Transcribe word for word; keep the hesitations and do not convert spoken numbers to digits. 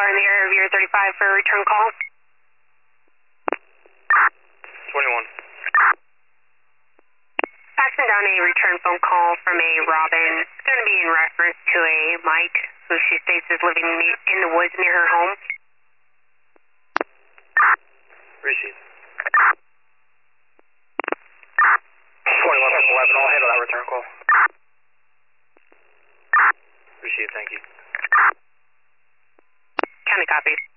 in the area of year thirty-five for a return call. twenty-one. Passing down a return phone call from a Robin. It's going to be in reference to a Mike who she states is living in the woods near her home. Receive. twenty-one from eleven, I'll handle that return call. Receive, thank you. County copies.